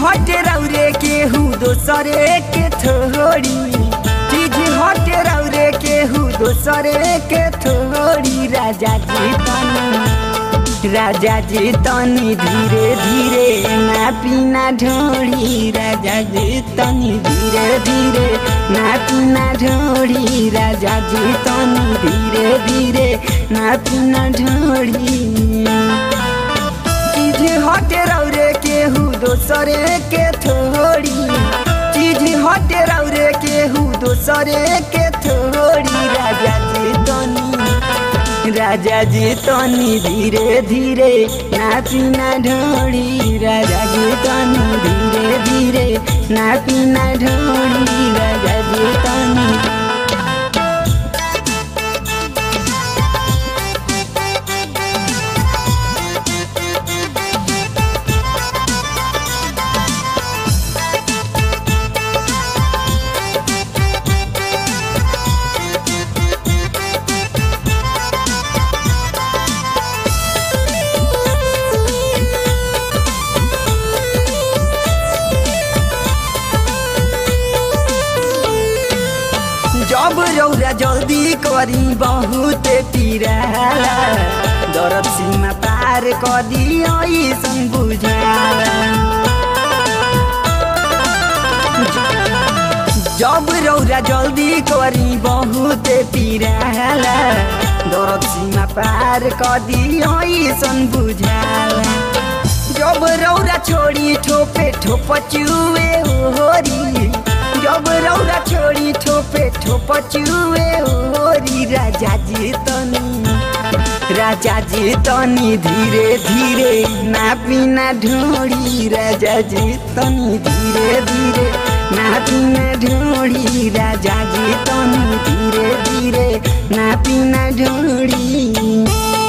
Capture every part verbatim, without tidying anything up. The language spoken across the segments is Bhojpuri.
हटे रौरे केहू दोसरे के थोड़ी, चीज हटे रौरे केहू दोसरे के थोड़ी। राजा जी तनी, राजा जी तनी धीरे धीरे ना पीना ढोड़ी। राजा जी तनी धीरे धीरे ना पीना ढोड़ी। राजा जी तनी धीरे धीरे ना पीना ढोड़ी। चीज हटे रौरे केहू दोसरे के थोड़ी, चीज हटे रौरे केहू दोसरे के थोड़ी। राजा जी तनी, राजा जी तनी धीरे धीरे ना पीना ढोड़ी। राजा जी तनी धीरे धीरे ना पीना ढोड़ी। राजा जी तनी। जब रौरा जल्दी करी बहुत पीराला, दर्द सीमा पार कदी ऐसन बुझाला। जब रौरा जल्दी करी बहुत पीराला, दर्द सीमा पार कदी ऐसन बुझाला। जब रौरा छोड़ी ठोपे ठोप चुए होरी, जब रौरा छोड़ी ठोपे ठोप चुए होरी। राजा जी तनी, राजा जी तनी धीरे धीरे ना पीना ढोड़ी। राजा जी तनी धीरे धीरे ना पीना ढोड़ी। राजा जी तनी धीरे धीरे ना पीना ढोड़ी।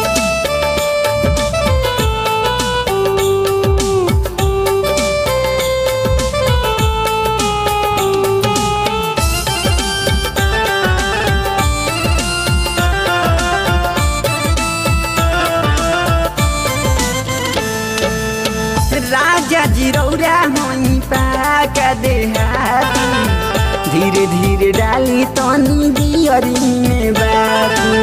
राजा जी रौरा होई पाक देहाती, धीरे धीरे डाली तनी दियरी में बाती।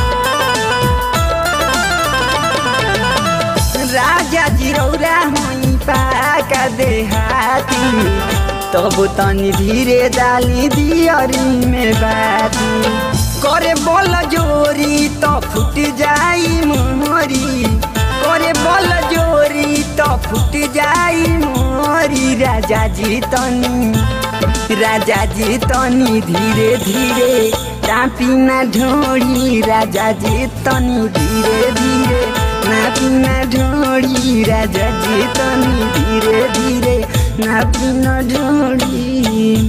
राजा जी रौरा होई पाक देहाती, तब तनी धीरे डाली दियरी में बाती। करे बोल जोरी तो फुट जाई मोरी, करे बोल जोरी तो फुट जाई मोरी। राजा जी तनी, राजा जी तनी धीरे धीरे ना पीना ढोड़ी। राजा जी तनी धीरे धीरे ना पीना ढोड़ी। राजा जी तनी धीरे धीरे ना पीना ढोड़ी।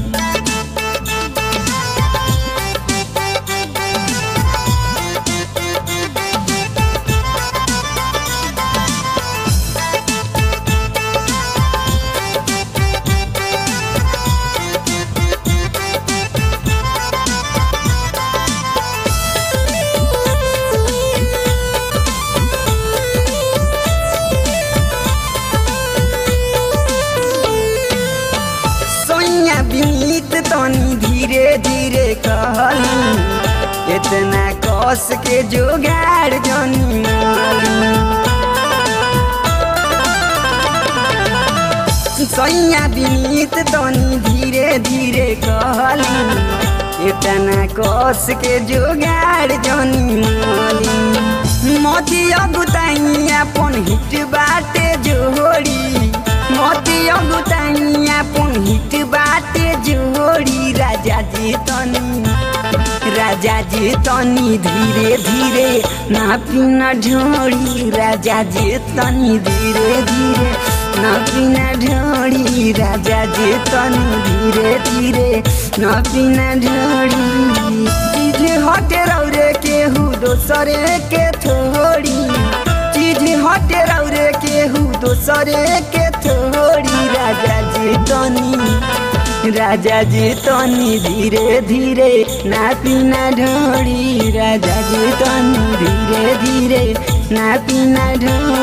बीत तनी धीरे धीरे कहली, इतना कस के जोगाड़ जनी माली। सैया बीत तनी धीरे धीरे कहली, इतना कस के जोगाड़ जनी माली। मोती अगुताई अपन हिट बाटे जोड़ी, मोती अगुताई अपन हिट बाटे जोड़ी। राजा जी तनी, राजा जी तनी धीरे धीरे ना पीना ढोड़ी। राजा जी तनी धीरे धीरे ना पीना ढोड़ी। राजा जी तनी धीरे धीरे ना पीना ढोड़ी। चीज हटे रौरे केहू दोसरे के थोड़ी, चीज हटे रौरे केहू दोसरे के थोड़ी। राजा जी तनी, राजा जी तनी धीरे धीरे ना पीना ढोड़ी। राजा जी तनी धीरे धीरे ना पीना ढोड़ी।